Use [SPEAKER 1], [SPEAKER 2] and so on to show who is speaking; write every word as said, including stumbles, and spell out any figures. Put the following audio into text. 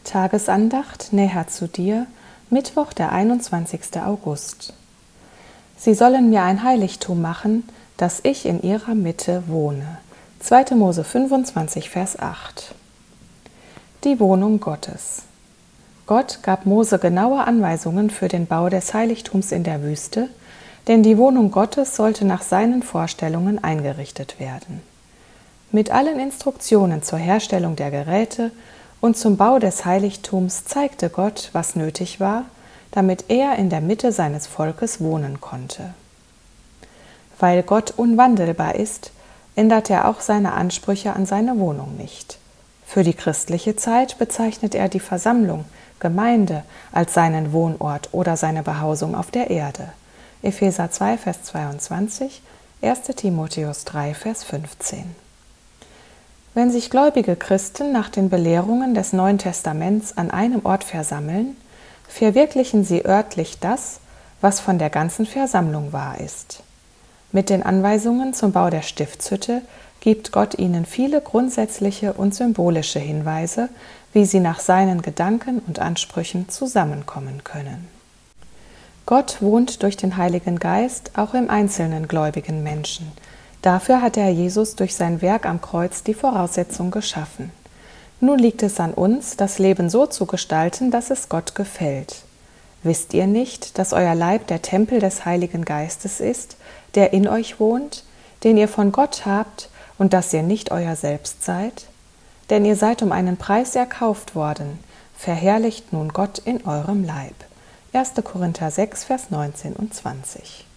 [SPEAKER 1] Tagesandacht näher zu dir, Mittwoch, der einundzwanzigster August. Sie sollen mir ein Heiligtum machen, dass ich in ihrer Mitte wohne. zweiter Mose fünfundzwanzig, Vers acht. Die Wohnung Gottes. Gott gab Mose genaue Anweisungen für den Bau des Heiligtums in der Wüste, denn die Wohnung Gottes sollte nach seinen Vorstellungen eingerichtet werden. Mit allen Instruktionen zur Herstellung der Geräte und zum Bau des Heiligtums zeigte Gott, was nötig war, damit er in der Mitte seines Volkes wohnen konnte. Weil Gott unwandelbar ist, ändert er auch seine Ansprüche an seine Wohnung nicht. Für die christliche Zeit bezeichnet er die Versammlung, Gemeinde, als seinen Wohnort oder seine Behausung auf der Erde. Epheser zwei, Vers zweiundzwanzig, erster Timotheus drei, Vers fünfzehn. Wenn sich gläubige Christen nach den Belehrungen des Neuen Testaments an einem Ort versammeln, verwirklichen sie örtlich das, was von der ganzen Versammlung wahr ist. Mit den Anweisungen zum Bau der Stiftshütte gibt Gott ihnen viele grundsätzliche und symbolische Hinweise, wie sie nach seinen Gedanken und Ansprüchen zusammenkommen können. Gott wohnt durch den Heiligen Geist auch im einzelnen gläubigen Menschen. Dafür hat er Jesus durch sein Werk am Kreuz die Voraussetzung geschaffen. Nun liegt es an uns, das Leben so zu gestalten, dass es Gott gefällt. Wisst ihr nicht, dass euer Leib der Tempel des Heiligen Geistes ist, der in euch wohnt, den ihr von Gott habt und dass ihr nicht euer Selbst seid? Denn ihr seid um einen Preis erkauft worden, verherrlicht nun Gott in eurem Leib. erster Korinther sechs, Vers neunzehn und zwanzig.